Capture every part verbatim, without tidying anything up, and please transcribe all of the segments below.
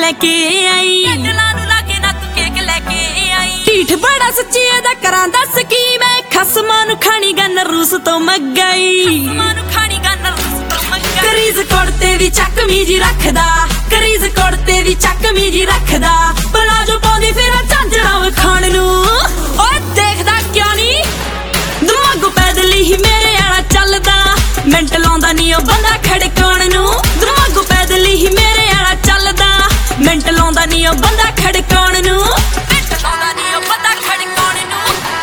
लेके आई कैंडलां नूं लागे ना तू केक लेके आई ढीठ बड़ा सच्ची एदा करां दस की मैं खसमां नूं खानी गन रूस तो मगाई खसमां नूं खानी गन रूस तो मगाई करीज कोड़ते वी चकमी जी रखदा करीज कोड़ते वी चकमी जी रखदा पलाजो पाउंदी फिर झांजड़ा खाण नूं ओए देखदा क्यों नहीं दिमागों पैदल ही मेरे आला चलदा मिंट लाउंदा नी ओ बंदा खड़काउण नूं दिमागों पैदल ही मेरे आला चलदा मिंट लाउंदा नी ओ बंदा खड़काउण नूं मिंट लाउंदा नी ओ बंदा खड़काउण नूं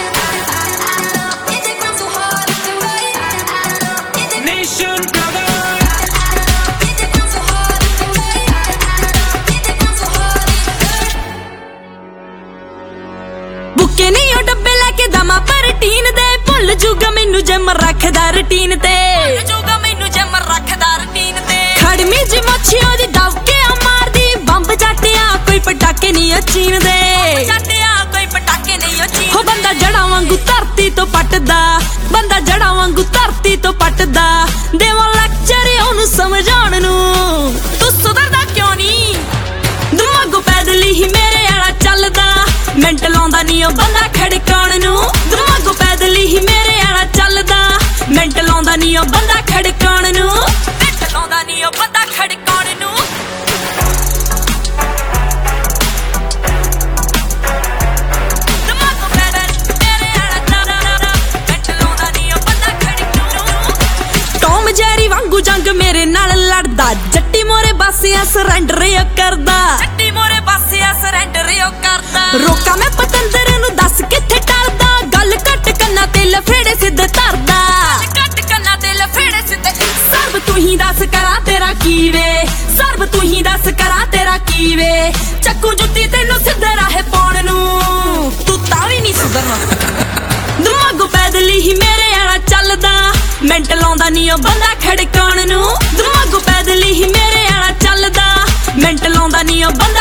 Nation brother बुके नहीं ओ डब्बे लेके दमा पर टीन दे भुल जूगा मैनू जिम रखदा रूटीन ते भुल जूगा मैनू जिम रखदा रूटीन ते खड़मी जी मच्छी ओदी दबके आ मारदी बंब जाटिया कोई पटाके नहीं ओ चीन दे जाटिया कोई पटाके नहीं ओ चीन हो बंदा जड़ा वांगू धरती तो पटदा बंदा जड़ा वांगू धरती तो पटदा देवा लेक्चर ओनू समझाउण नूं तू सुधरदा क्यों नहीं दिमागों पैदल ही मेरे आला चलदा मिंट लाउंदा नी ओ बंदा खड़काउण नूं दिमागों पैदल ही मेरे आला चलदा मिंट लाउंदा नी ओ बंदा खड़काउण नूं मिंट लाउंदा नी ओ बंदा खड़काउण नूं दिमागों पैदल मेरे आला चलदा मिंट लाउंदा नी ओ बंदा खड़काउण टॉम जैरी वांगू जंग मेरे नाल लड़दा जट्टी मोरे बासिया सरैंडर ओ करदा जट्टी मोरे बासिया सरैंडर ओ करदा रोका मैं पतंदर नूं दस किथे टलदा गल घट कन्ना ते लफेड़े सिद्ध धरदा घट कन्ना ते लफेड़े सिद्ध सर्व तू ही दस करा तेरा की वे सर्व तू ही दस करा तेरा की वे चक्कू जुत्ती तेनू सिद्धे राहे पाउण नूं तू तां वी नहीं सुधरना दिमागों पैदल ही मेरे आला चलदा मिंट लाउंदा नी ओ बंदा खड़काउण नूं दिमागों पैदल ही मेरे आला चलदा मिंट लाउंदा नी ओ बंदा